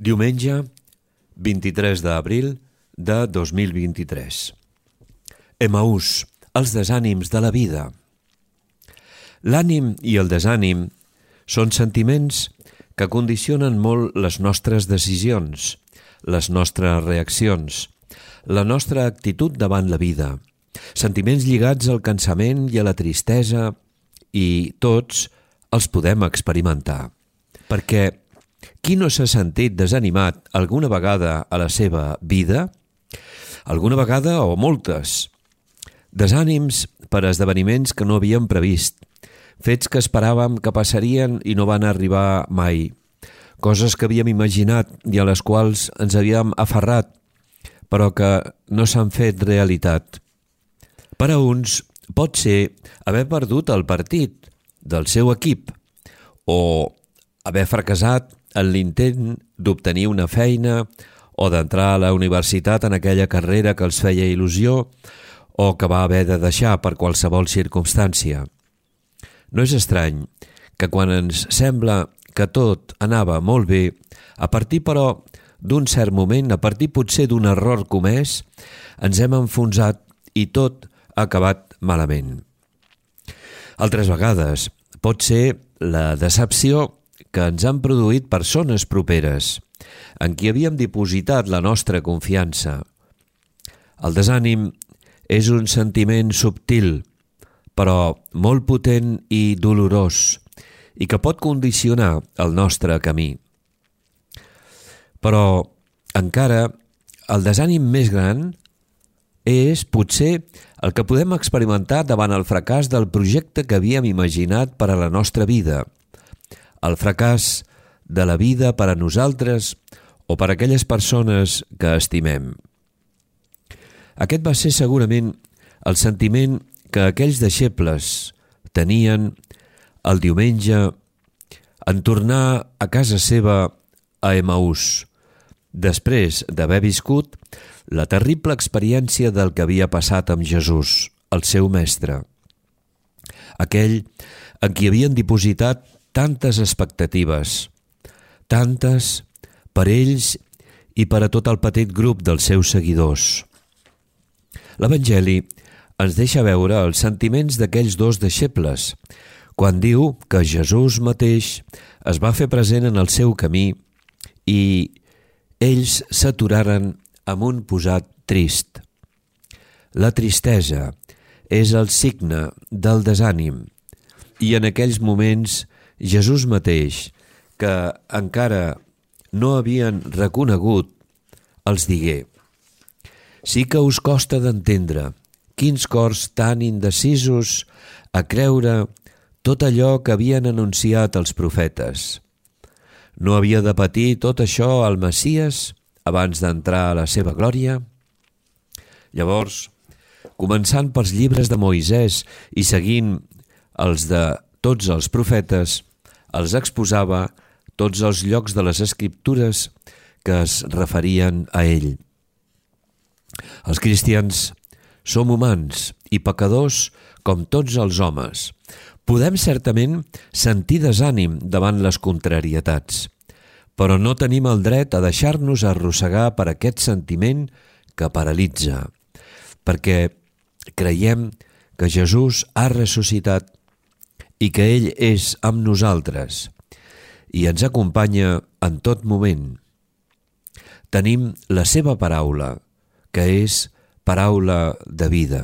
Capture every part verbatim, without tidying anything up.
Diumenge, vint-i-tres d'abril de dos mil vint-i-tres. Emaús, els desànims de la vida. L'ànim i el desànim són sentiments que condicionen molt les nostres decisions, les nostres reaccions, la nostra actitud davant la vida, sentiments lligats al cansament i a la tristesa, i tots els podem experimentar. Perquè qui no s'ha sentit desanimat alguna vegada a la seva vida? Alguna vegada o moltes. Desànims per esdeveniments que no havíem previst, fets que esperàvem que passarien i no van arribar mai, coses que havíem imaginat i a les quals ens havíem aferrat, però que no s'han fet realitat. Per a uns pot ser haver perdut el partit del seu equip o haver fracassat en l'intent d'obtenir una feina o d'entrar a la universitat en aquella carrera que els feia il·lusió o que va haver de deixar per qualsevol circumstància. No és estrany que quan ens sembla que tot anava molt bé, a partir però d'un cert moment, a partir potser d'un error comès, ens hem enfonsat i tot ha acabat malament. Altres vegades pot ser la decepció que ens han produït persones properes, en qui havíem dipositat la nostra confiança. El desànim és un sentiment subtil, però molt potent i dolorós, i que pot condicionar el nostre camí. Però encara el desànim més gran és potser el que podem experimentar davant el fracàs del projecte que havíem imaginat per a la nostra vida, el fracàs de la vida per a nosaltres o per a aquelles persones que estimem. Aquest va ser segurament el sentiment que aquells deixebles tenien el diumenge en tornar a casa seva a Emaús, després d'haver viscut la terrible experiència del que havia passat amb Jesús, el seu mestre. Aquell en qui havien dipositat tantes expectatives, tantes per ells i per a tot el petit grup dels seus seguidors. L'Evangeli ens deixa veure els sentiments d'aquells dos deixebles, quan diu que Jesús mateix es va fer present en el seu camí i ells s'aturaren amb un posat trist. La tristesa és el signe del desànim i en aquells moments Jesús mateix, que encara no havien reconegut, els digué: «Sí que us costa d'entendre quins cors tan indecisos a creure tot allò que havien anunciat els profetes. No havia de patir tot això el Messies abans d'entrar a la seva glòria?» Llavors, començant pels llibres de Moisès i seguint els de tots els profetes, els exposava tots els llocs de les Escriptures que es referien a ell. Els cristians som humans i pecadors com tots els homes. Podem certament sentir desànim davant les contrarietats, però no tenim el dret a deixar-nos arrossegar per aquest sentiment que paralitza, perquè creiem que Jesús ha ressuscitat i que ell és amb nosaltres i ens acompanya en tot moment. Tenim la seva paraula, que és paraula de vida.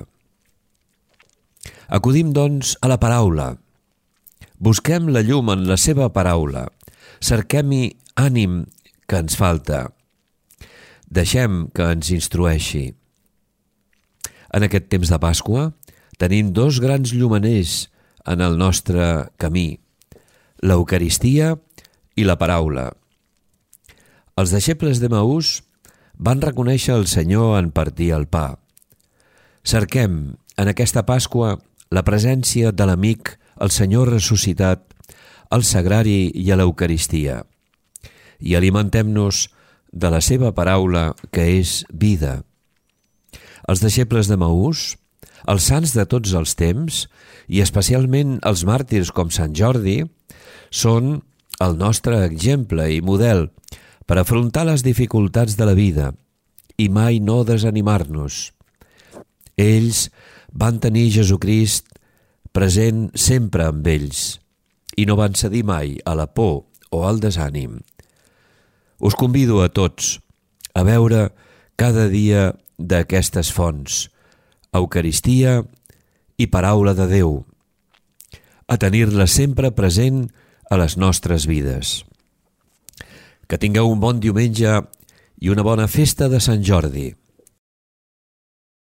Acudim, doncs, a la paraula. Busquem la llum en la seva paraula. Cerquem-hi ànim que ens falta. Deixem que ens instrueixi. En aquest temps de Pasqua tenim dos grans llumeners en el nostre camí, l'Eucaristia i la paraula. Els deixebles d'Emaús van reconèixer el Senyor en partir el pa. Cerquem en aquesta Pasqua la presència de l'amic, el Senyor ressuscitat, al sagrari i a l'Eucaristia, i alimentem-nos de la seva paraula, que és vida. Els deixebles d'Emaús, els sants de tots els temps, i especialment els màrtirs com Sant Jordi, són el nostre exemple i model per afrontar les dificultats de la vida i mai no desanimar-nos. Ells van tenir Jesucrist present sempre amb ells i no van cedir mai a la por o al desànim. Us convido a tots a veure cada dia d'aquestes fonts, Eucaristia i Paraula de Déu, a tenir-la sempre present a les nostres vides. Que tingueu un bon diumenge i una bona festa de Sant Jordi.